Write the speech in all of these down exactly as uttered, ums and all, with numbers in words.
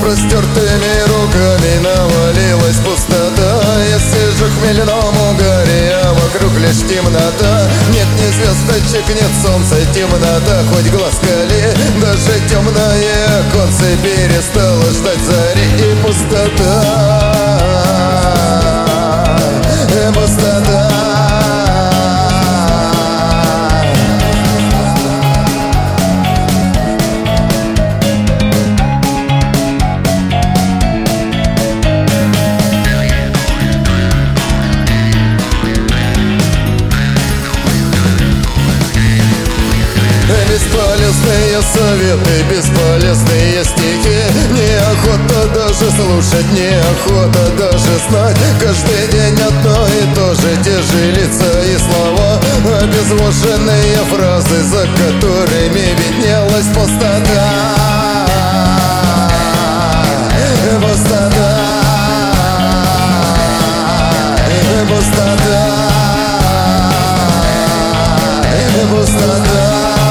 распростертыми руками навалилась пустота. Я сижу в хмельном угаре, а вокруг лишь темнота. Нет ни звездочек, нет солнца, темнота, хоть глаз кали. Даже темное оконце перестало ждать зари. И пустота, и пустота. Бесполезные советы, бесполезные стихи. Неохота даже слушать, неохота даже знать. Каждый день одно и то же, те же лица и слова. Обезвоженные фразы, за которыми виднелась пустота. Пустота, пустота, пустота.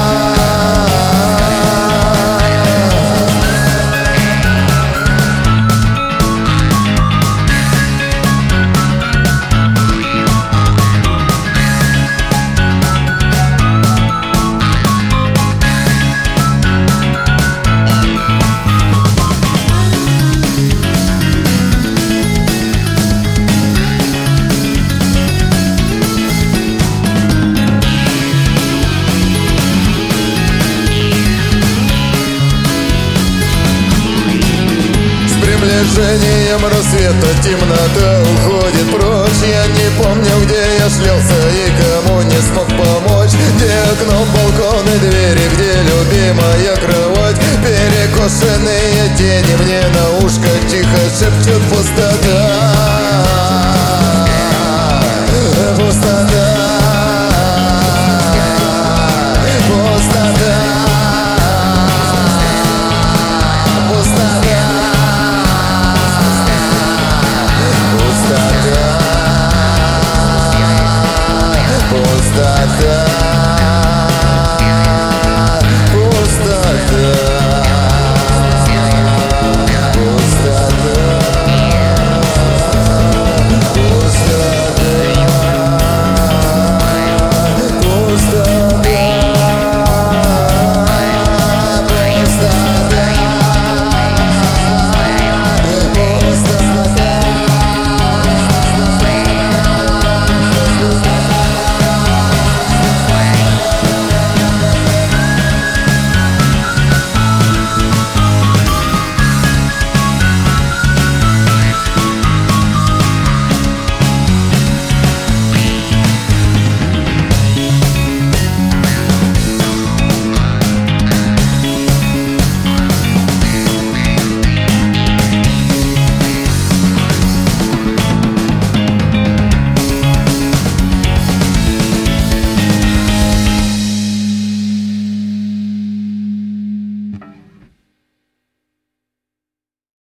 Движением рассвета темнота уходит прочь. Я не помню, где я шлялся и кому не смог помочь. Где окно, балкон и двери, где любимая кровать. Перекошенные тени мне на ушко тихо шепчут пустота.